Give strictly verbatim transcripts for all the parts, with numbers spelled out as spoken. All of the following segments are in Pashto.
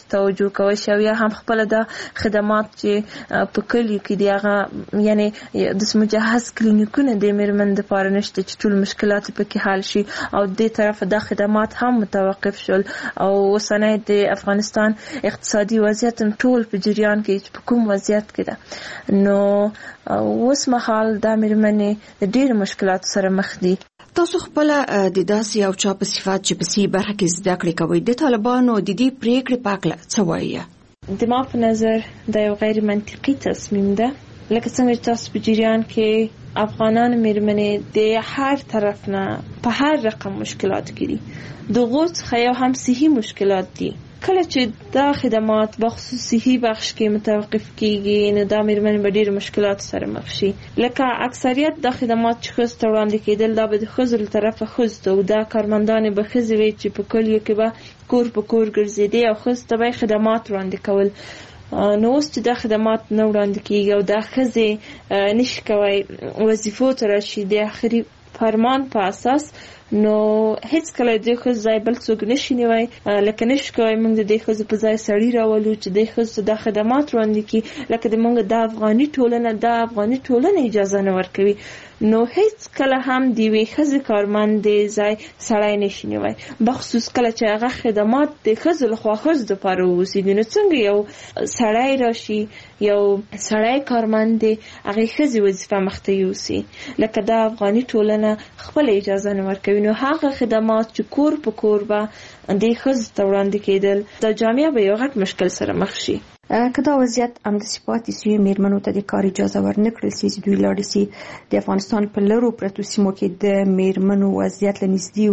توجه کوي شو یا هم خپل د خدمات چې په کلیو کې دی هغه یعنی د مجهز کلینیکونه د میرمن د پاره نشته چې ټول مشکلات پکې حل شي او د طرف د خدمات هم متوقف شول او وسنه د افغانستان اقتصادي وضعیت ټول په جریان کې په کوم وضعیت کې ده نو اوس مهال د میرمنې د ډېر مشکلات سره مخ دي. تاسو خپل د داسې او چا په صفات چې په سی برخه کې زده کړې کوي د طالبانو د دې پریکړې په اړه څه وایي؟ د ما په نظر دا یو غیر منطقي تصمیم ده. لکه څنګه چې تاسو په جریان کې افغانان میرمنې د هر طرف نه په هر رقم مشکلات کې دي. دغه څخه یو هم صحي مشکلات دي. کله چې دا خدمات بخصوص صحي بخش کې متوقف کیږي نو دا میرمنې به ډېر مشکلات سره مخ شي. لکه اکثریت د خدمات چې ښځو ته وړاندې کېدل دا به د ښځو له طرفه ښځو ته او دا کارمندانې به ښځې وي چې په کلیو کې به کور په کور ګرځېدې او ښځو ته به خدمات وړاندې کول. نو اوس چې دا خدمات نه وړاندې کېږي او دا ښځې نشي کوی وظیفو ته راشي د آخري فرمان په اساس نو هیڅ کله د ښځو ځای بل څوک نشي نیوی. لکه نشي کوی موږ د دې ښځو په ځای سړي راولو چې د ښځو د خدمات وړاندې کړي لکه د موږ د افغاني ټولنه د افغاني ټولنه اجازه نه ورکوي نو هیڅ کله هم د یوې ښځې کارمند ځای سړی نشي نیوی بخصوص کله چې هغه خدمات د ښځو لخوا ښځو دپاره واوسېږي. نو څنګه یو سړی راشي یو سړی کارمند دی هغې ښځې وظیفه مخته یوسي لکه د افغاني ټولنه خپله اجازه نه ورکوي نو هغه خدمات چې کور په کور به د ښځو ته وړاندې کېدل دا جامعه به یو غټ مشکل سره مخ شي. که دا وضعیت همداسې پاتې سي میرمنو ته د کار اجازه ورنه کړل سي چې دوی لاړې سي د افغانستان په لرو پرتو سیمو کې د میرمنو وضعیت له نږدې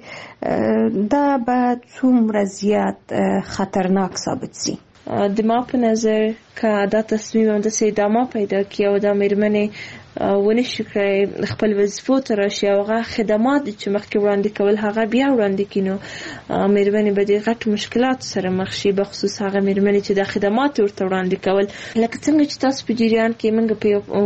وګوري دا به څومره زیات خطرناک ثابت سي؟ د ما په نظر که دا تصمیم همداسې ادامه پیدا کړي او دا میرمنې ونشي کړی خپل وظیفو ته راشي او هغه خدمات چې مخکې وړاندې کول هغه بیا وړاندې کړي نو میرمنې به د غټ مشکلاتو سره مخ شي بخصوص هغه میرمنې چې د خدمات ورته وړاندې کول. لکه څنګه چې تاسو په جریان کې موږ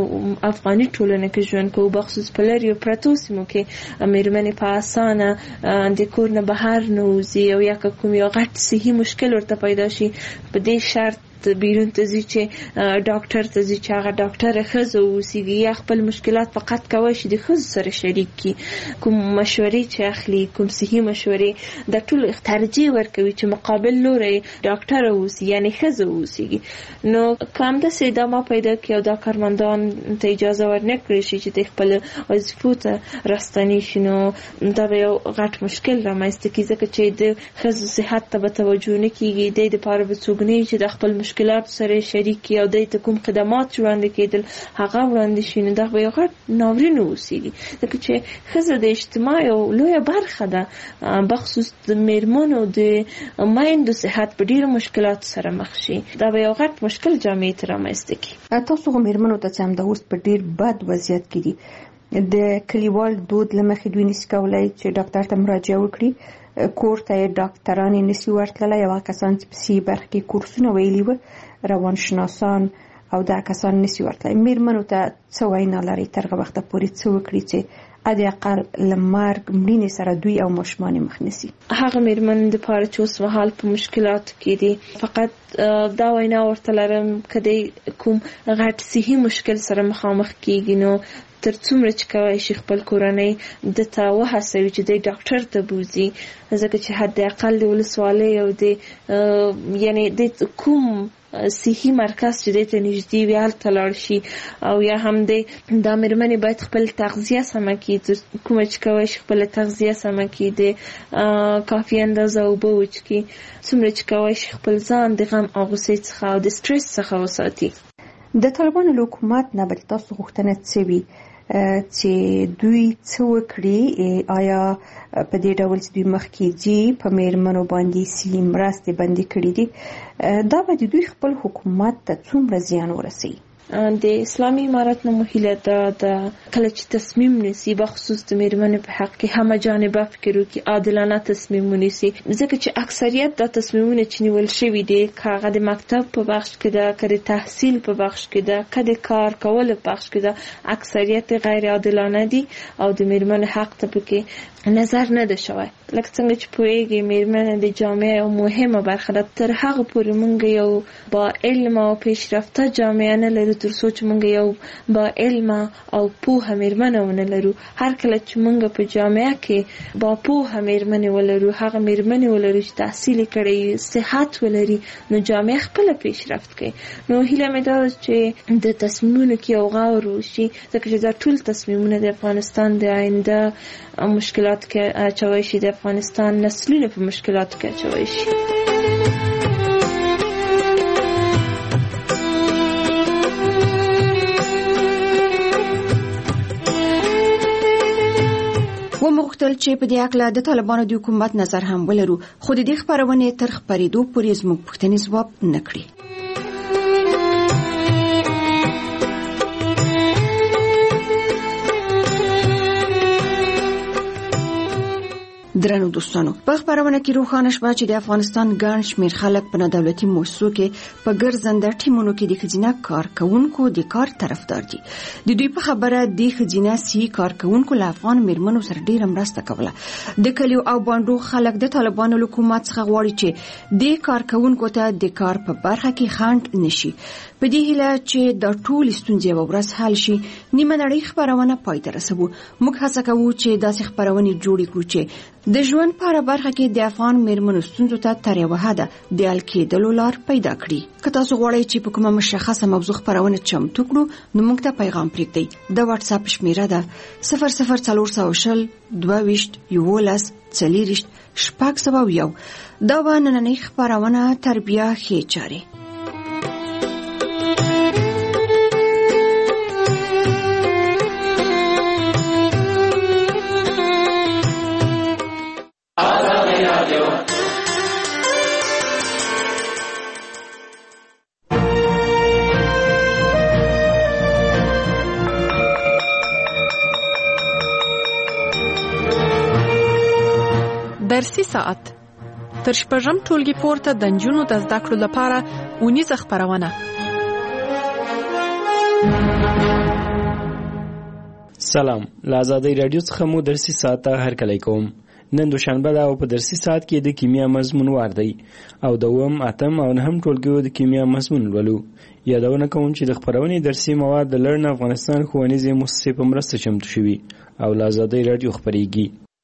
په افغاني ټولنه کې ژوند کوو بخصوص په لرې پرتو سیمو کې میرمنې په اسانه د کور نه بهر نه وځي او یا که کوم یو غټ صحي مشکل ورته پیدا شي په دې شرط بیرون ته ځي چې ډاکټر ته ځي چې هغه ډاکټره ښځه واوسېږي یا خپل مشکلات فقط کوی شي د ښځو سره شریک کړي. کوم مشورې چې اخلي کوم صحي مشورې دا ټول ترجیح ورکوي چې مقابل لوری ډاکټره واوسي یعنی ښځه واوسېږي. نو که همداسې ادامه پیدا کړي او دا کارمندان ته اجازه ورنه کړی شي چې د خپل وظیفو ته راستنې شي نو دا به یو غټ مشکل رامنځته کړي ځکه چې د ښځو صحت ته به توجه نه کېږي د دپاره به څوک نه چې د خپل مشکلات سره شریک او د ته کوم خدمات وړاندې کېدل هغه وړاندې شي نو دا به یو غټ ناورین اوسېږي ځکه چې ښځه د اجتماع یو لویه برخه ده بخصوص د میرمنو د میندو صحت په ډېرو مشکلاتو سره مخ شي دا به یو غټ مشکل جامعې ته رامنځته کړي. تاسو خو میرمنو ته چې همدا اوس په ډېر بد وضعیت کې دي د کلیوال دود له مخې دوی نشي کولی چې ډاکټر ته مراجعه وکړي کور ته ډاکټران نشي ورتللی او کسان چې په سی برخه کې کورسونه ویلي وو روانشناسان او دا کسان نشي ورتللی. میرمنو ته څه وینا لري تر هغه وخته پورې څه وکړي چې ادي اقل لمرګ مړینې سره دوی او ماشومان مخ نشي؟ هغه میرمن د پاره چې اوس مهال په مشکلاتو کې دي فقط دا وینا ورته لرم کدی کوم غټ صحي مشکل سره مخامخ کیږي نو تر څومره چې کوی شي خپل کورنۍ د ته وهڅوي چې د ډاکټر ته بوځي ځکه چې حد اقل د ولسوالۍ او د یعنی د کوم صحي مرکز چې د ته نږدې وي هلته لاړ شي او یا هم د دا میرمنې باید خپل تغذیه سمه کړي کومه چې کوی شي خپل تغذیه سمه کړي د کافي اندازه اوبه وڅښي څومره چې کوی شي خپل ځان د غم او غوسې څخه او د سټرس څخه وساتي. د طالبانو له حکومت نه بل تاسو غوښتنه څه وي چې دوی څه وکړي آیا په دې ډول چې دوی مخکې ځي په میرمنو باندې سی مرستې بندي کړي دي دا به د دوی خپل حکومت ته څومره زیان ورسوي؟ د اسلامي امارت نه مهیله ده د کله چې تصمیم نیسي بخصوص د میرمنې په حق کې همه جانبه فکر وکړي عادلانه تصمیم ونیسي ځکه چې اکثریت دا تصمیمونه چې نیول شوي دي که هغه د مکتب په بخش کې ده که د تحصیل په بخش کې ده که د کار کولو په بخش کې ده اکثریت غیر عادلانه دي او د میرمنې حق ته پکې نظر نه ده شوی. لکه څنګه چې پوهیږي میرمنې د جامعې یو مهمه برخه ده. تر هغه پورې موږ یو با علم او پیشرفته جامعه نه لرو تر څو چې موږ یو با علم او پوهه میرمنه ونه لرو. هر کله چې موږ په جامعه کې با پوهه میرمنې ولرو، هغه میرمنې ولرو چې تحصیل کړي، صحت ولري، نو جامعه خپل پیشرفت کوي. نو هیله مې ده چې د تصمیمونو کې یو غور وشي، ځکه چې دا ټول تصمیمونه د افغانستان د آینده مشکلات کې اچوي شي، د افغانستان نسلونه په مشکلات کې اچوي شي. ومغتل چې په دې اړه د طالبانو د حکومت نظر هم ولرو، خو د دې خبرونه تر خبرېدو پورې زموږ پوښتنې ځواب نه کړي. درنو دوستانو، په خبرونه کې روښانه شوه چې د افغانستان ګڼ شمېر خلک په نادولتي مؤسسو کې په ګرځنده ټیمونو کې د ښځینه کارکوونکو د کار طرفدار دي. د دوی په خبره د ښځینه سي کارکوونکو له افغان میرمنو سره ډېره مرسته کوله. د کلیو او بانډو خلک د طالبانو له حکومت څخه غواړي چې د کارکوونکو ته د کار په برخه کې خنډ نشي. په دې هیله چې د ټول ستونزې یوه ورځ حل شي، نیمه نړۍ خبرونه پای ته رسوو. موږ هڅه کوو چې داسې خبرونې جوړې کړو چې د ژوند په هره برخه کې د افغان میرمنو ستونزو ته تر یوه حده د حل کېدلو لار پیدا کړي. که تاسو غواړئ چې په کومه مشخصه موضوع خبرونه چمتو کړو، نو موږ ته پیغام پرېږدئ. د واتس اپ شمیره ده صفر صفر څلور سوه شل دوه ویشت یولس څلېرویشت شپږ سوه یو. دا به نننۍ خبرونه تربیه ښې چارې. درسي ساعت تر شپږم ټولګي پورته د نجونو د زده کړو لپاره اونیزه خبرونه. سلام، له آزادۍ راډیو څخه مو درسي ساعت ته هرکلی کوم. نن دوشنبه ده او په درسي ساعت کې د کیمیا مضمون وار دی او د اووم، اتم او نهم ټولګیو د کیمیا مضمون لولو. یادونه کوم چې د خپرونې درسي مواد د لرن افغانستان ښوونیزې مؤسسې په مرسته چمتو شوي او له آزادۍ راډیو خپرېږي.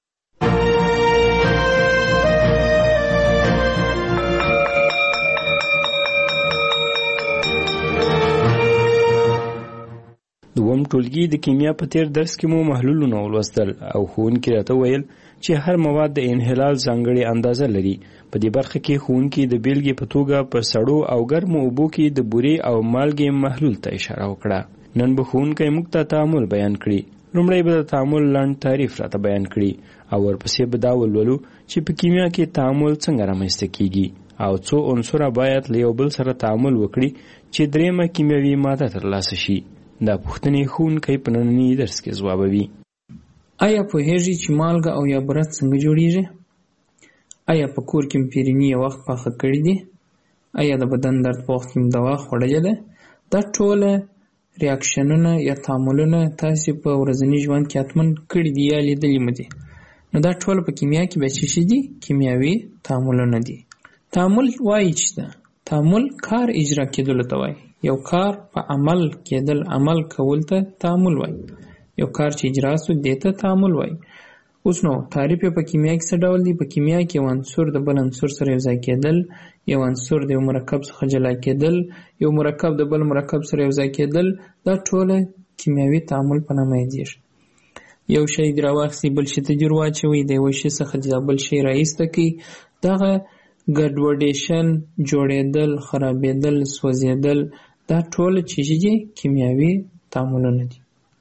دوم ټولګي د کیمیا په تیر درس کې مو محلولونه ولوستل او ښوونکي راته ویل چې هر مواد د انحلال ځانګړې اندازه لري. په دې برخه کې ښوونکي د بیلګې په توګه په سړو او ګرمو اوبو کې د بورې او مالګې محلول ته اشاره وکړه. نن به ښوونکی موږ ته تعامل بیان کړي. لومړی به د تعامل لنډ تعریف راته بیان کړي او ورپسې به دا ولولو چې په کیمیا کې تعامل څنګه رامنځته کیږي او څو عنصره باید له یو بل سره تعامل وکړي چې دریمه کیمیاوي ماده ترلاسه شي. دا پوښتنې ښوونکی په ننني درس کې ځوابوي. آیا پوهیږئ چې مالګه او یا برت څنګه جوړیږي؟ آیا په کور کې پیرني یو وخت پاخه کړی دي؟ آیا د بدن درد په وخت کې دوا خوړلې ده؟ دا ټول ریاکشنونه یا تعاملونه تاسو په ورځني ژوند کې حتمن کړی دي یا لیدلي مو دي. نو دا ټول په کیمیا کې به څه شي دي؟ کیمیاوي تعاملونه دي. تعامل وایي چې دا تعامل کار اجرا کېدل ته وایي. یو کار په عمل کېدل، عمل کول ته تعامل وایي. یو کار چې اجرا سو دیته تعامل وایي. اوس نو تعریف په کیمیا کې څه ډول دی؟ په کیمیا کې یو عنصر د بل عنصر سره یو ځای کېدل، یو عنصر د یو مرکب څخه جلا کېدل، یو مرکب د بل مرکب سره یو ځای کېدل، دا ټول کیمیاوي تعامل په نامه یادېږي. یو شی راواخلئ بل شي ته جوړ واچوئ، د یو شي څخه د بل شی راایسته کړئ. دغه ګډوډیشن، جوړېدل، خرابېدل، سوځېدل، دا ټول چې دي کیمیاوي تعاملونه دي.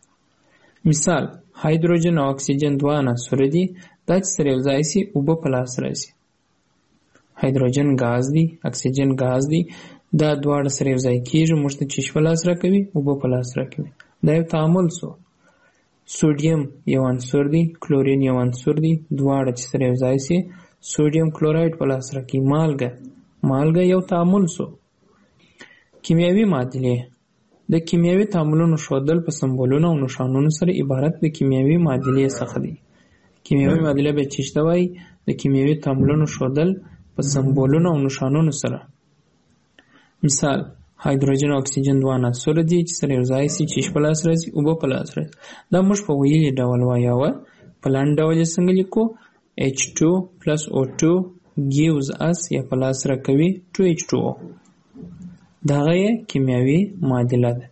مثال، هایدروجن او اکسیجن دوه عناصر دي. دا چې سره یو ځای شي اوبه په لاس راځي. هایدروجن ګاز دی، اکسیجن ګاز دی. دا دواړه سره یو ځای کېږي، موږ ته چې په لاس راکوي، اوبه په لاس راکوي. دا یو تعامل سو. سوډیم یو عنصر دی، کلورین یو عنصر دی. دواړه چې سره یو ځای شي سوډیم کلوراید په لاس راکوي. مالګه مالګه یو تعامل سو. کیمیاوي معادلې د کیمیاوي تعاملونو ښودل په سمبولونو او نښانونو سره عبارت د کیمیاوي معادلې څخه دي. کیمیاوي معادله به څه ته وایي؟ د کیمیاوي تعاملونو ښودل په سمبولونو او نښانونو سره. مثال هایدروجن او اکسیجن دوه عناصر دي چې سره یو ځای شي چې ایش په لاس راځي، اوبه په لاس راځي. دا موږ په ویلي ډول وایو. په لاندې ډول یې څنګه لیکو؟ ایچ ټو plus او ټو gives us یا په لاس راکوي ټو ایچ ټو او. دغه یې کیمیاوي معادله ده.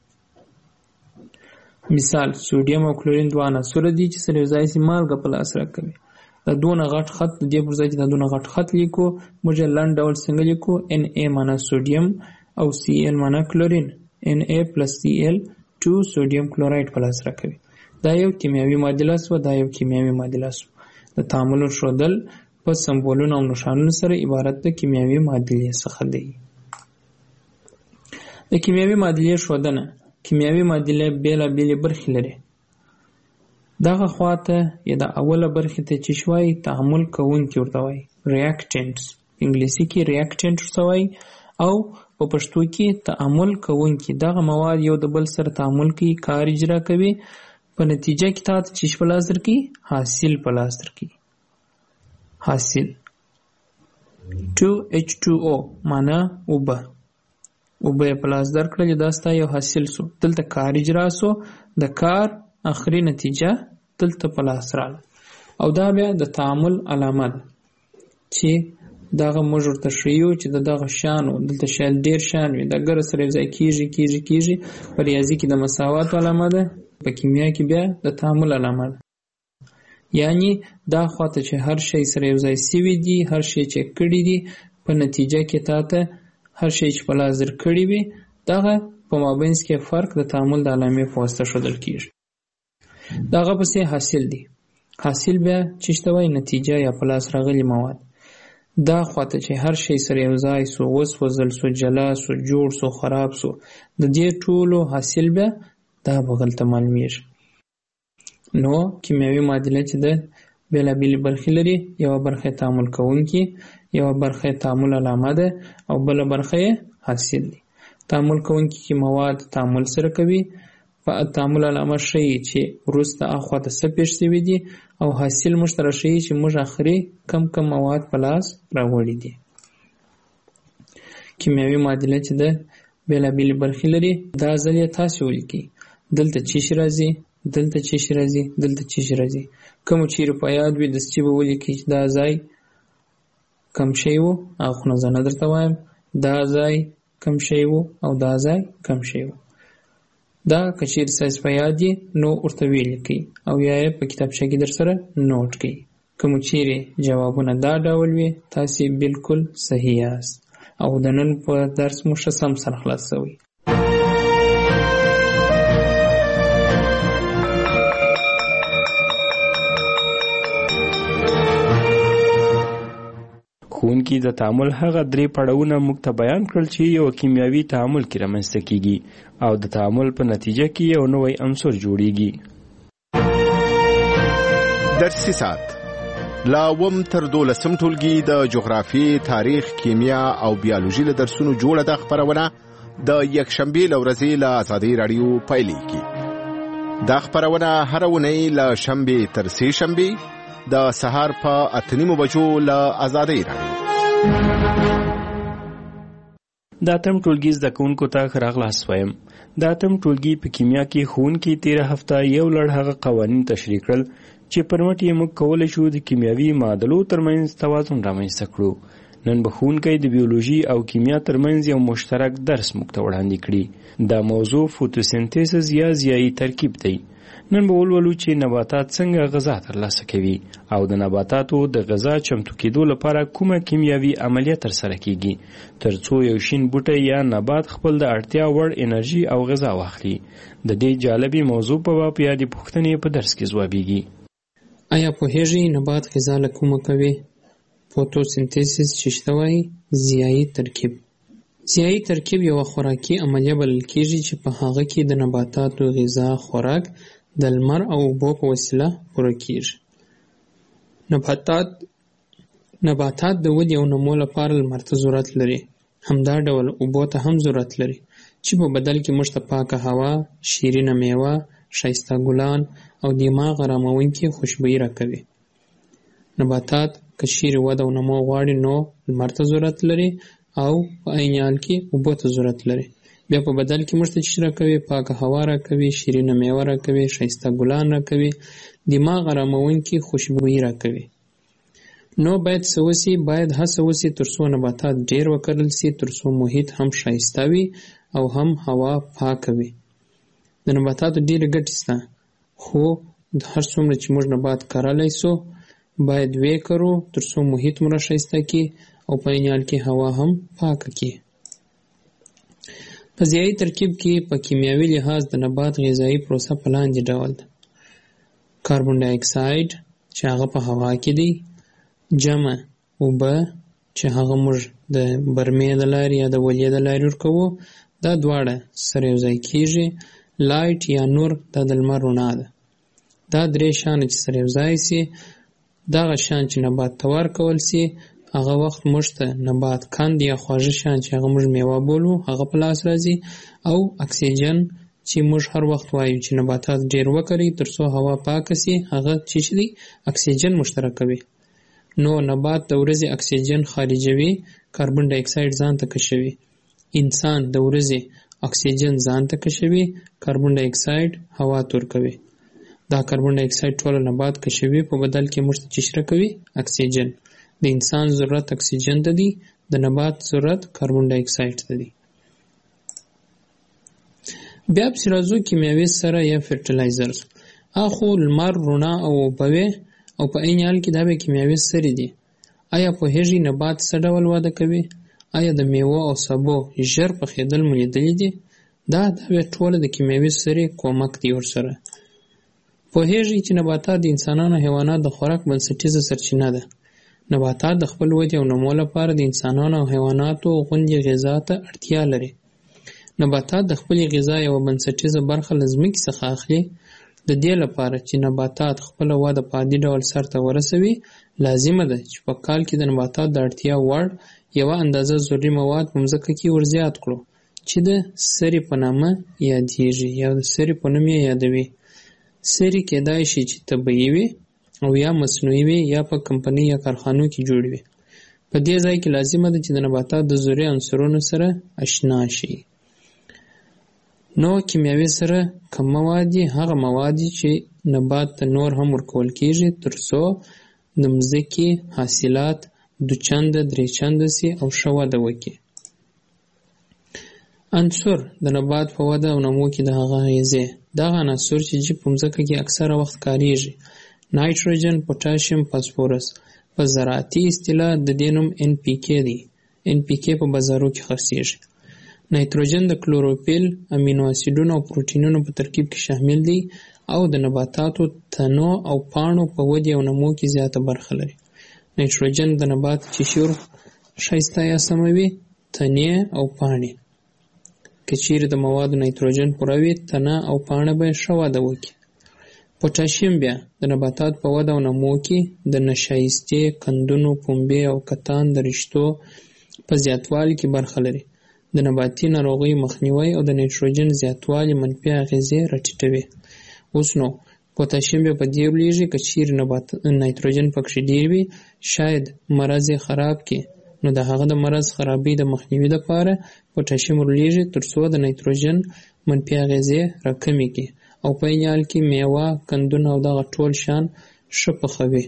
مثال سوډیم او کلورین دوه عناصر دي چې سره یو ځای شي مالګه په لاس راکوي. دا دونه غټ خط د دې پر ځای چې دا دونه غټ خط لیکو، موږ یې لاندې ډول څنګه لیکو؟ ان ای معنا سوډیم او سی ال معنا کلورین. ان ای پلس سی ال ټو سوډیم کلوراید په لاس راکوي. دا یو کیمیاوي معادله سوه. دا یو کیمیاوي معادله سوه. د تعامل ښودل په سمبولونو او نښانونو سره عبارت د کیمیاوي معادلې څخه دی. د کیمیاوي معادلې ښودنه. کیمیاوي معادله بېلابېلې برخې لري. دغه خواته یا د اوله برخې ته چې شوی تعامل کوونکي ورته وایي reactants. انګلیسي کې reactant ورته وایي او په پښتو کې تعامل کوونکي. دغه مواد یو د بل سره تعامل کوي، کار اجرا کوي، په نتیجه کې تاسو چې په لاس درکړي حاصل په لاس درکړي. حاصل ټو ایچ ټو او معنا اوبه. اوبه په لاس درکړل، دا ستا یو حاصل سو. دلته کار اجرا سو، د کار اخري نتیجه دلته په لاس راغله. او دا بیا د تعامل علامه ده چې دغه موږ ورته ښیو چې د دغه شیانو دلته شاید ډېر شیان وي، د ګره سره یو ځای کېږي کېږي کېږي. په ریاضي کې د مساواتو علامه ده، په کیمیا کې بیا د تعامل علامه ده. یعنی دا خواته چې هر شی سره یو ځای سوي دي، هر شی چې کړي دي، په نتیجه کې تا ته هر شی چې په لاس درکړي وي دغه په مابینځ کې فرق د تعامل د علامې په واسطه ښودل کېږي. دغه پسې حاصل دی. حاصل بیا چې شته وایي نتیجه یا په لاس راغلي مواد. دا خواته چې هر شی سره یو ځای سو، وسوځل سو، جلا سو، جوړ سو، خراب سو، د دې ټولو حاصل بیا دا بغل ته معلومیږي. نو کیمیاوي معادله چې ده بېلابېلې برخې لري. یوه برخه یې تعامل کوونکي، یوه برخه یې تعامل علامه ده او بله برخه یې حاصل دی. تعامل کوونکي کې مواد تعامل سره کوي، په تعامل علامه ښیي چې وروسته اخوا ته څه پېښ شوي دي، او حاصل موږ ته راښیي چې موږ اخري کم کم مواد په لاس راوړي دي. کیمیاوي معادله چې ده بېلابېلې برخې لري. دا ځل یې تاسې ولیکئ. دلته چې شي راځي، دلته چې شي راځي، دلته چې شي راځي. کومو چیرې په یاد وي دستي به ولیکئ چې دا ځای کم شی و، اخونه زه نه درته وایم. دا ځای کم شی و او دا ځای کم شی و. دا که چیرې ستاسې په یاد یې نو ورته ولیکئ او یا یې په کتابچه کې در سره نوټ کړئ. کومو چیرې جوابونه دا ډول وي تاسې بالکل صحیح یاست او د نن په درس مو ښه سم سره خلاص شوی. ښوونکي د تعامل هغه درې پړاوونه موږ ته بیان کړل چې یو کیمیاوي تعامل کې رامنځته کیږي او د تعامل په نتیجه کې یو نوی عنصر جوړیږي. درسي ساعت لا وم تر دولسم ټولګي د جغرافي، تاریخ، کیمیا او بیولوژي له درسونو جوړه ده خپرونه د یکشنبې له ورځې له ازادي راډیو پیلېږي. دا خپرونه هره اونۍ له شنبې تر سې شنبې د سهار په اته نیمو بجو له ازادي راډیو. د اتم ټولګي زده کوونکو ته ښه راغلاست وایم. د اتم ټولګي په کیمیا کې ښوونکي تېره هفته یو لړ هغه قوانین تشریح کړل چې پر مټ یې موږ کولی شو د کیمیاوي معادلو ترمنځ توازن رامنځته کړو. نن به ښوونکی د بیولوژي او کیمیا ترمنځ یو مشترک درس موږ ته وړاندې کړي. دا موضوع فوتوسنتیسز یا ضیایي ترکیب دی. نن به ولولو چې نباتات څنګه غذا ترلاسه کوي او د نباتاتو د غذا چمتو کېدو لپاره کومه کیمیاوي عملیه ترسره کیږي تر څو یو شین بوټی یا نبات خپل د اړتیا وړ انرژي او غذا واخلي. د دې جالبي موضوع په باب یادې پوښتنې په درس کې ځوابیږي. آیا پوهیږئ نبات غذا له کومه کوي؟ فوتوسنتیسس چې شته وایي ضیایي ترکیب. ضیایي ترکیب یوه خوراکي عملیه بلل کېږي چې په هغه کې د نباتاتو غذا خوراک د لمر او اوبو په وسیله پوره کېږي. نباتات نباتات د ودې او نمو لپاره لمر ته ضرورت لري. همدا ډول اوبو ته هم ضرورت لري چې په بدل کې موږ ته پاکه هوا، شیرینه میوه، ښایسته ګلان او دماغ اراموونکې خوشبويي راکوي. نباتات که چیرې وده او نمو غواړي نو لمر ته ضرورت لري او په عین حال کې اوبو ته ضرورت لري. بیا په بدل کې موږ ته چې راکوي پاکه هوا راکوي، شیرینه میوه راکوي، ښایسته ګلان راکوي، دماغ اراموونکي خوشبويي راکوي. نو باید څه وسي؟ باید هڅه وسي تر څو نباتات ډېر وکرل سي، تر څو محیط هم ښایسته وي او هم هوا پاکه وي. د نباتاتو ډېرې ګټې شته، خو هر څومره چې موږ نبات کرلی سو باید ویې کرو تر څو محیط مو راښایسته کړي او په عین حال کې هوا هم پاکه کړي. په ضیایي ترکیب کې په کیمیاوي لحاظ د نبات غذایي پروسه په لاندې ډول ده. کاربن ډای اکساید چې هغه په هوا کې دی، جمع اوبه چې هغه موږ د برمې د لارې یا د ولې د لارې ورکوو، دا دواړه سره یو ځای کېږي. لایټ یا نور دا د لمر رڼا ده. دا درې شیان چې سره یو ځای سي، دغه شیان چې نبات ته ورکول سي هغه وخت موږ ته نبات کند یا خواږه شیان چې هغه موږ میوه بولو هغه په لاس راځي، او اکسیجن چې موږ هر وخت وایو چې نباتات ډېر وکري تر څو هوا پاکه سي، هغه چې دی اکسیجن مشترکوي. نو نبات د ورځې اکسیجن خارجوي، کاربن ډای اکساید ځان ته کشوي. انسان د ورځې اکسیجن ځان ته کشوي، کاربن ډای اکساید هوا ته ورکوي. دا کاربن ډای اکساید ټوله نبات کشوي، په بدل کې موږ ته چې راکوي اکسیجن. د انسان ضرورت اکسیجن ته دی، د نبات ضرورت کاربن ډای اکساید ته دی. بیا پسې راځو کیمیاوي سره یا فرټیلایزرز. اخو لمر رڼا او اوبه او په عین حال کې دا به کیمیاوي سرې دي. آیا پوهېږئ نبات څه ډول وده کوي؟ آیا د میوه او سبو ژر پخېدل مو لیدلي دي؟ دا دا به ټوله د کیمیاوي سرې کومک دی ورسره. پوهېږئ چې نباتات د انسانانو او حیواناتو د خوراک بنسټیزه سرچینه ده. نباتات د خپل ودې او نمو لپاره د انسانانو او حیواناتو غوندې غذا ته اړتیا لري. نباتات د خپلې غذا یوه بنسټیزه برخه له ځمکې څخه اخلي. د دې لپاره چې نباتات خپله وده په عادي ډول سرته ورسوي، لازمه ده چې په کال کې د نباتات د اړتیا وړ یوه اندازه ضروري مواد په مځکه کې ورزیات کړو چې د سرې په نامه یادیږي یا د سرې په نوم یې یادوي. سرې کیدای شي چې طبیعي وي او یا مصنوعي وي یا په کمپنۍ یا کارخانو کې جوړ وي. په دې ځای کې لازمه ده چې د نباتات د ضروري عنصرونو سره اشنا شي. نو کیمیاوي سره کوم مواد دي؟ هغه مواد چې نبات ته نور هم ورکول کېږي تر څو د مځکې حاصلات دوچنده درې چنده سي او ښه وده وکړي. عنصر د نبات په وده او نمو کې د هغه اغېزې. دغه عناصر چې په مځکه کې اکثره وخت کاریږي: نایتروجن، پوټاشیم، فاسفورس. په زراعتي اصطلاح د دې نوم ان پی کې دی. ان پی کې په بازارو کې خرڅېږي. نایتروجن د کلوروفیل، امینو اسیدونو او پروټینونو په ترکیب کې شامل دی او د نباتاتو تنو او پاڼو په ودې او نمو کې زیاته برخه لري. نایتروجن د نبات قشر ښایسته یا سموي، تنې او پاڼې. که چیرې د موادو نایتروجن پوره وي، تنه او پاڼه به ښه وده وکړي. پوټاشیم بیا د نباتات په وده او نمو کې د نشایستې، کندونو، پنبې او کتان د رشتو په زیاتوالي کې برخه لري. د نباتي ناروغیو مخنیوی او د نایتروجن زیاتوالی منفي اغېزې راټیټوي. اوس نو پوټاشیم بیا په دې لویږي که چیرې نایتروجن پکې ډېر وي شاید مرض یې خراب کړي. نو د هغه د مرض خرابۍ د مخنیوي لپاره پوټاشیم ورلېږي تر څو د نایتروجن منفي اغېزې راکمې کړي او په عین حال کې میوه، کندونه او دغه ټول شیان ښه پخوي.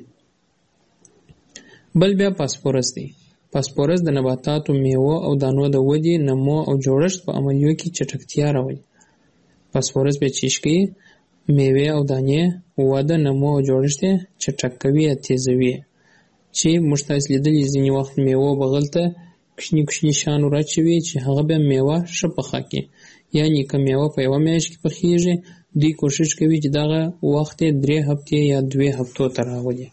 بل بیا فاسفورس دی. فاسفورس د نباتاتو، میوه او دانو د ودې، نمو او جوړښت په عملیو کې چټکتیا راولي. فاسفورس به چیش کوي میوې او دانې وده، نمو او جوړښت یې چټک کوي یا تیزوي. چې موږ تاسو لیدلي ځینې وخت میوه بغل ته کوچني کوچني شیان ورچوي چې هغه بیا میوه ښه پخه کړي. یعنې که میوه په یوه میاشت کې پخېږي، دوی کوشش کوي چې دغه وخت یې درې هفتې یا دوې هفتو ته راولي.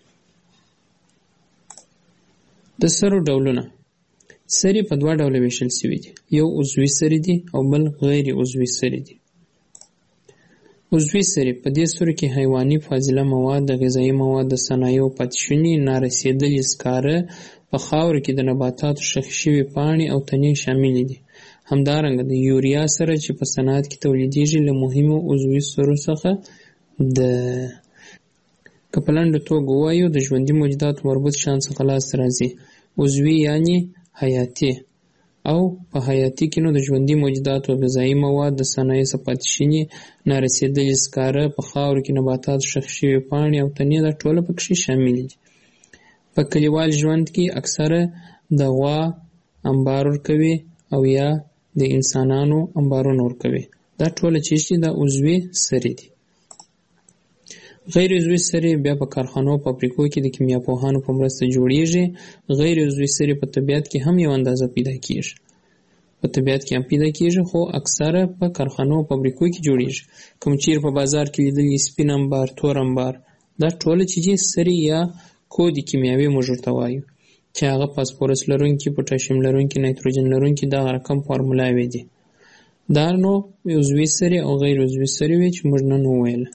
د سرو ډولونه. سرې په دوه ډوله ویشل شوي دي. یو عضوي سرې دي او بل غیر عضوي سرې دي. عضوي سرې په دې سرو کې حیواني فاضله مواد، د غذایي مواد، د صنایعو پاتې شوني، نارسېدلي سکاره، په خاورو کې د نباتاتو ښخې شوي پاڼې او تنې شاملې دي. همدارنګه د یوریا سره چې په صنعت کې تولیدېږي له مهمو عضوي سرو څخه ده. که په لنډه توګه ووایو د ژوندي موجوداتو مربوط شیان څخه لاسته راځي. عضوي یعنې حیاتي، او په حیاتي کې نو د ژوندي موجوداتو غذایي مواد، د صنایع څخه پاتې شوني، نارسېدلي سکاره، په خاورو کې نباتاتو ښخ شوي پاڼې او تنې دا ټوله پکښې شامل دي. په کلیوال ژوند کې اکثره د غوا انبار ورکوي او یا د انسانانو انبارونه ورکوي. دا ټوله چیز دي دا عضوي سرې دي. غیر عضوي سرې بیا په کارخانو او فابریکو کې د کیمیاپوهانو په مرسته جوړیږي. غیر عضوي سرې په طبیعت کې هم یو اندازه پیدا کیږي. په طبیعت کې هم پیدا کیږي خو اکثره په کارخانو او فابریکو کې جوړیږي. کوم چیرې په بازار کې لیدلي سپین انبار، تور انبار، دا ټوله چیزې سرې یا کودي کیمیاوي موږ ورته وایو چې هغه فاسفورس لرونکي، پوټاشیم لرونکي، نایتروجن لرونکي دغه رقم فارمولاوې دي. دا نو عضوي سرې او غیر عضوي سرې وې چې موږ نن وویله.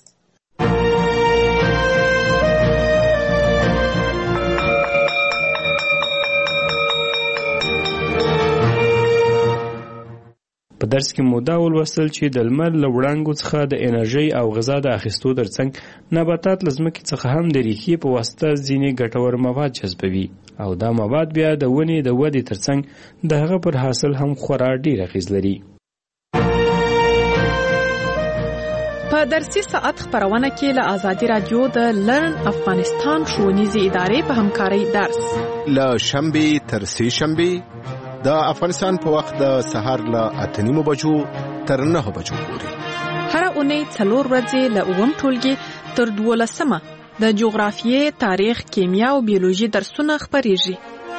په درس کې مو دا ولوستل چې د لمر له وړانګو څخه د انرژۍ او غذا د اخیستو ترڅنګ نباتات له ځمکې څخه هم د ریښې په واسطه ځینې ګټور مواد جذبوي او دا مواد بیا د ونې د ودې ترڅنګ د هغه پر حاصل هم خورا ډېر اغېز لري. په درسي ساعت خپرونه کې له ازادي رادیو د لرن افغانستان ښوونیزې ادارې په همکارۍ درس له شنبې تر سې شنبې د افغانستان په وخت د سهار له اته نیمو بجو تر نهو بجو پورې. هره اونۍ څلور ورځې له اووم ټولګي تر دولسمه د جغرافیې، تاریخ، کیمیا او بیولوژي درسونه خپریږي.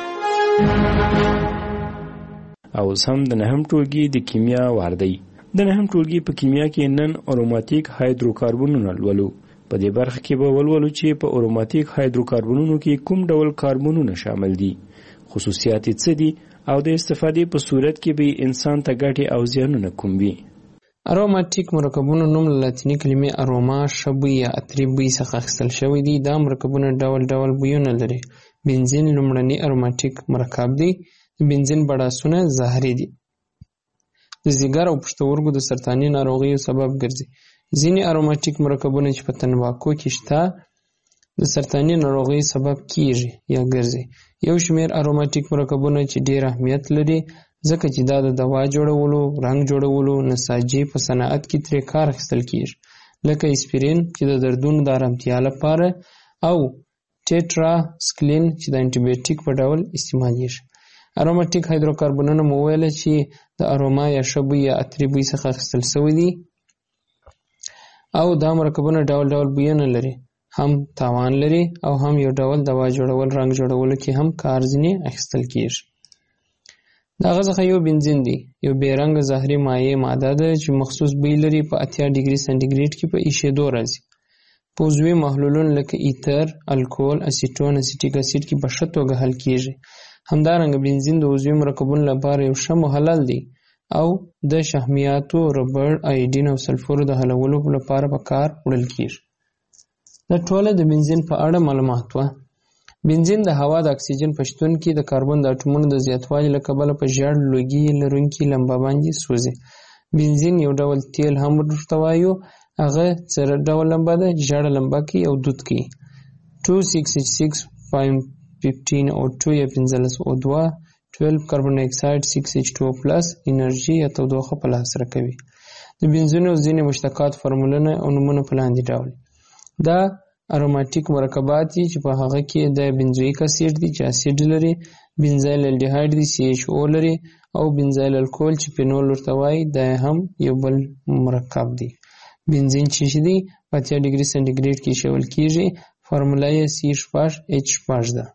او هم د نهم ټولګي د کیمیا وار دی. د نهم ټولګي په کیمیا کې نن اروماتیک هایدروکاربنونه لولو. په دې برخه کې به ولولو چې په اروماتیک هایدروکاربنونو کې کوم ډول کاربنونه شامل دي، خصوصیات څه دي او د استفادې په صورت کې به انسان ته ګټې او زیانونه کوم وي. اروماتیک مرکبونو نوم له لاتیني کلمې اروما ښه بوی یا عطري بوی څخه اخیستل شوی دی. دا مرکبونه ډول ډول بویونه لري. بنزین لومړنی اروماتیک مرکب دی. د بنزین بړاسونه زهري دي. د ځیګر او پښتورګو د سرطاني ناروغیو سبب ګرځي. ځینې اروماتیک مرکبونه چې په تنباکو کې شته د سرطاني ناروغۍ سبب کیږي یا ګرځي. یو شمېر اروماتیک مرکبونه چې ډېر اهمیت لري ځکه چې دا د دوا جوړولو، رنګ جوړولو، نساجي په صنعت کې ترې کار اخیستل کیږي، لکه اسپرین چې د دردونو د آرامتیا لپاره او ټیټرا سکلین چې د انټي بیوټیک په ډول استعمالیږي. اروماتیک هایدروکاربنونه مو ویل چې د اروما یا ښه بوی یا عطري بوی څخه اخیستل شوي دي او دا مرکبونه ډول ډول بویونه لري، هم تاوان لري او هم یو ډول دوا جوړول، رنګ جوړولو کې هم کار ځینې اخیستل کیږي. د هغه څخه یو بنزین دی، یو بې رنګه زهري مایع ماده ده چې مخصوص بوی لري. په اتیا ډیګري سانتیګریډ کې په ایشېدو راځي. په عضوي محلولونو لکه ایتر، الکول، اسیټون، اسیټیک اسید کې په ښه توګه حل کیږي. همدارنګه بنزین د عضوي مرکبونو لپاره یو ښه محلل دی او د شحمیاتو، ربړ، آیډین او سلفورو د حلولو لپاره په کار وړل کیږي. دا ټوله د بنزین په اړه معلومات وه. بنزین د هوا د اکسیجن په شتون کې د کاربن د اټومونو د زیاتوالي له کبله په ژیړ لوګي لرونکي لمبه باندې سوځي. بنزین یو ډول تیل هم ورته وایو. هغه څه ډول لمبه ده؟ ژیړه لمبه کوي او دود کوي. دوه سکس ایچ سکس پنځه او دوه یا پنځلس او دوه دوه کاربن ډای اکساید سکس ایچ ټو پلس انرژي یا تودوخه په لاس راکوي. د بنزینو ځینې مشتقات فورمولونه او نومونه په لاندې ډول دا اروماتیک مرکبات دي چې په هغه کې د بنزویک اسید دي چې اسید لري، بنزایل الډیهاید دي سی ایچ او لري، او بنزایل الکول چې فینول ورته وایي دا هم یو بل مرکب دی. بنزین چې دی په اتیا ډیګري سانتیګریډ کې ایښودل کیږي. فارموله یې سی شپږ ایچ شپږ ده.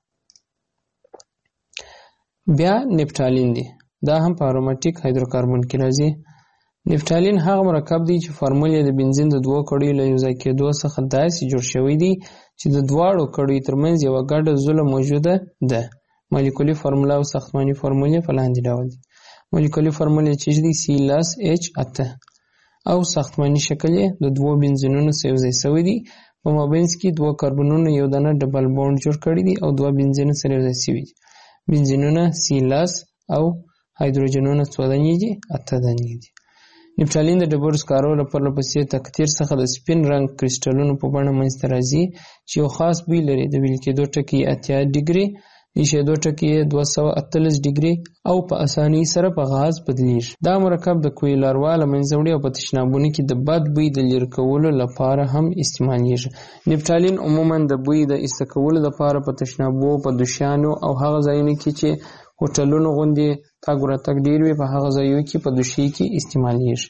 بیا نفټالین دی. دا هم په اروماتیک هایدروکاربن کې راځي. نفټالین هغه مرکب دی چې فارمول یې د بنزین د دوو کړیو له یوځای کېدو څخه داسې جوړ شوی دی چې د دواړو کړیو ترمنځ یوه ګډه زوله موجوده ده. مالیکولي فارموله او ساختماني فارمول یې په لاندې ډول دي. مالیکولي فارمول یې چې دی سی لس ایچ اته او ساختماني شکل یې د دوو بنزینونو سره یوځای شوی دی. په مابینځ کې دوه کاربنونه یو دانه ډبل بونډ جوړ کړي دي او دوه بنزینونه سره یوځای شوي دي. بنزینونه سی لس او هایدروجنونه څو دانې دي؟ اته دانې دي. نفټالین د ډبرو سکارو له پرله پسې تکثیر څخه د سپین رنګ کرسټلونو په بڼه منځته راځي چې یو خاص بوی لري. د ویل کېدو ټکي اتیا ډیګري، د ایشېدو ټکي دوه سوه اتلس ډیګري او په اسانۍ سره په غاز بدلیږي. دا مرکب د کوی لاروا له منځه وړي او په تشنابونو کې د بد بوی د لرې کولو لپاره هم استعمالیږي. نفټالین عموما د بوی د ایسته کولو لپاره په تشنابو، په دوشیانو او هغه ځایونو کې چې هوټلونو غوندې تګ راتګ ډېر وي په هغه ځایونو کې په دوشي کې استعمالیږي.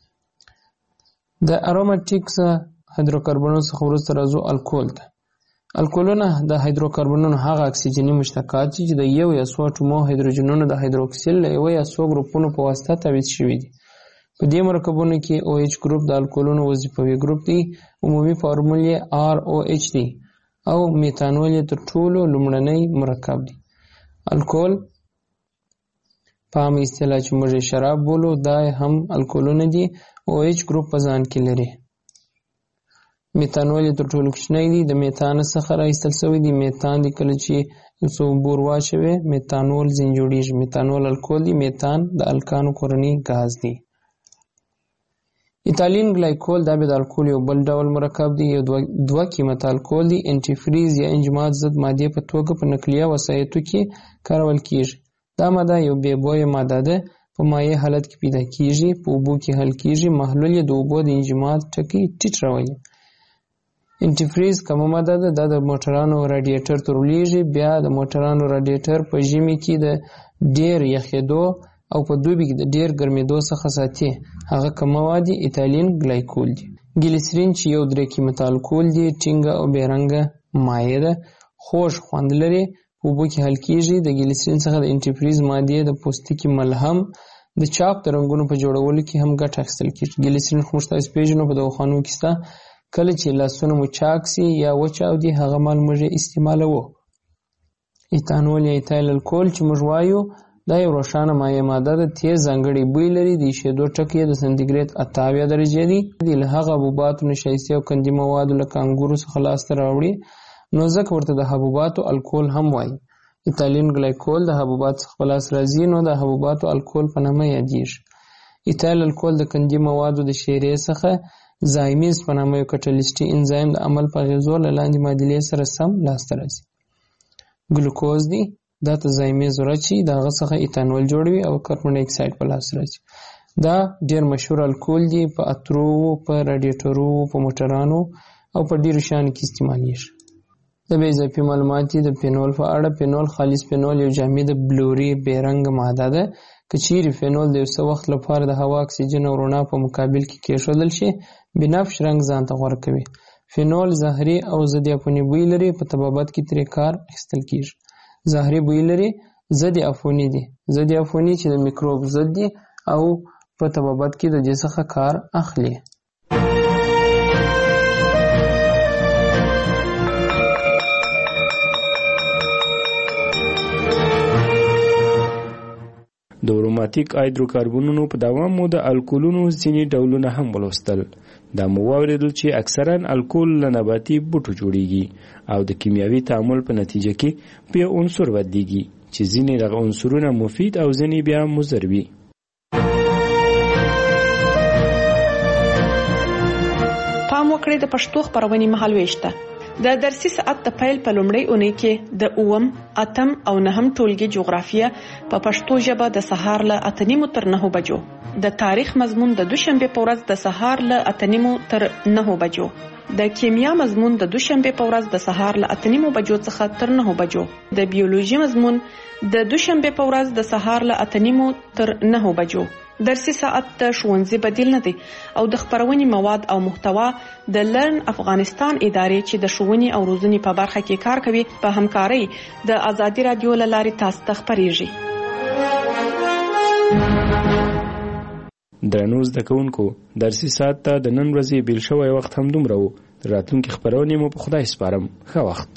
د اروماټیکس هایدروکاربنونو څخه وروسته راځو الکول ته. الکولونه د هایدروکاربنونو هغه اکسیجني مشتقات دي چې د یو یا څو اتومو هایدروجنونو د هایدروکسیل له یو یا څو ګروپونو په واسطه تابع شوي دي. په دې مرکبونو کې او ایچ ګروپ د الکولونو وظیفوي ګروپ دی. عمومي فارمول یې آر او ایچ دی او میتانول یې تر ټولو لومړنی مرکب دی. الکول په عامه اصطلاح چې موږ یې شراب بولو دا هم الکولونه دي. او ایچ ګروپ په ځان کې لري. میتانول یې تر ټولو کوچنی دی. د میتان څخه راایستل شوی دی. میتان دی کله چې یو څه اوبه ور واچوې میتانول ځینې جوړیږي. میتانول الکول دی. میتان د الکانو کورنی غاز دی. ایتالین ګلایکول دا به د الکول یو بل ډول مرکب دی. یو دوه قیمته الکول دی. انټي فریز یا انجماد ضد مادې په توګه په نقلیه وسایطو کې کارول کیږي. دا ماده یو بې بویه ماده ده. په مایع حالت کې پیدا کیږي. په اوبو کې حل کیږي. محلول یې د اوبو د انجماد ټکي ټیټ راولي. انټي فریز کومه ماده ده. دا د موټرانو راډیټر ته ورلیږي. بیا د موټرانو راډیټر په ژمي کې د ډیر یخېدو او په دوبي کې د ډیر ګرمېدو څخه ساتي. هغه کوم مواد دي؟ ایتالین ګلایکول دي. ګلیسرین چې یو درې قیمته الکول دی. ټینګه او بې رنګه مایع ده. خوږ خوند لري. په اوبو کې حل کیږي. د ګلیسرین څخه د انټي فریز مادې د پوستکي ملهم د چاپ د رنګونو په جوړولو کې هم ګټه اخیستل کیږي. ګلیسرین خو موږ تاسو پیژنو په دواخانو کې شته. کله چې لاسونه مو چاک سي یا وچاودي هغه مال موږ استعمالوو. ایتانول یا ایتایل الکول چې موږ وایو دا یو روښانه مایع ماده ده. تیز ځانګړی بوی لري. د ایشېدو ټکي د سانتیګریډ اته اویا درجې دي. له هغه حبوباتو نشایستې او قندي موادو لکه انګورو څخه لاسته راوړي نو ځکه ورته د حبوباتو الکول هم وایي. ایتالین ګلایکول د حبوباتو څخه په لاس راځي نو د حبوباتو الکول په نامه یادیږي. ایتایل الکول د قندي موادو د شیرې څخه زایمیز په نامه یو کټالیسټي انزایم د عمل په اغېزو له لاندې معادلې سره سم لاسته راځي. ګلوکوز دی. دا ته زایمیز ورچي د هغه څخه ایتانول جوړوي او کاربن ډای اکساید په لاس راځي. دا ډیر مشهور الکول دی. په اترو، په راډیټرو، په موټرانو او په ډیرو شیانو کې استعمالیږي. د بې اضافي معلومات د فینول په اړه. فینول خالص فینول یو جامده بلوري بې رنګه ماده ده. که چیرې فینول د یو څه وخت لپاره د هوا اکسیجن او رڼا په مقابل کې کېښودل شي بنفش رنګ ځان ته غوره کوي. فینول زهري او ضد عفوني بوی لري. په طبابت کې ترې کار اخیستل کیږي. زهري بوی لري. ضد عفوني دي. ضد عفوني چې د میکروب ضد دي او په طبابت کې د دې څخه کار اخلي. د اروماتیک هایدروکاربنونو په دوام مو د الکولونو ځینې ډولونه هم ولوستل. دا مو واورېدل چې اکثرا الکول له نباتي بوټو جوړیږي او د کیمیاوي تعامل په نتیجه کې په یو عنصر بدلیږي چې ځینې دغه عنصرونه مفید او ځینې بیا مضر وي. پام وکړئ د پښتو خبرونې مهالويش ته. د درسي ساعت د پیل په لومړۍ اونۍ کې د اووم، اتم او نهم ټولګي جغرافیه په پښتو ژبه د سهار له اته نیمو تر نهو بجو، د تاریخ مضمون د دوشنبه په ورځ د سهار له اته نیمو تر نهو بجو، د کیمیا مضمون د دوشنبه په ورځ د سهار له اته نیمو بجو څخه تر نهو بجو، د بیولوژي مضمون د دوشنبه په ورځ د سهار له اته نیمو تر نهو بجو. درسي ساعت د ښوونځي بدیل نه دی او د خبرونې مواد او محتوا د لرن افغانستان ادارې چې د ښوونې او روزنې په برخه کې کار کوي په همکارۍ د ازادي رادیو له لارې تاسو ته خبرېږي. درنو زده کوونکو، درسي ساعت ته د نن ورځې بیل شوی وخت هم دومره و. راتلونکي خبرونې مو په خدای سپارم. ښه وخت.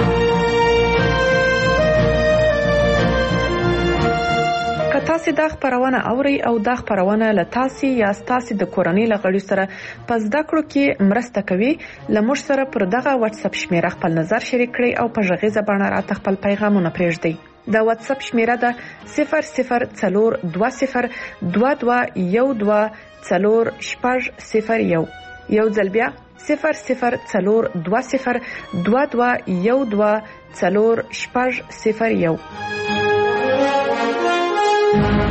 تاسو دا خبرونه اوري او دا خبرونه له تاسو یا تاسو د کورنۍ لغړي سره په زده کړو کې مرسته کوي. لمر سره پر دغه واتس اپ شمیره خپل نظر شریک کړئ او په ژغې زبانه راته خپل پیغامونه پرېږدئ. د واتس اپ شمیره ده صفر صفر څلور دوه صفر دوه دوه یو دوه څلور شپږ صفر یو. یو ځل بیا صفر صفر څلور دوه صفر دوه دوه یو دوه څلور شپږ صفر یو.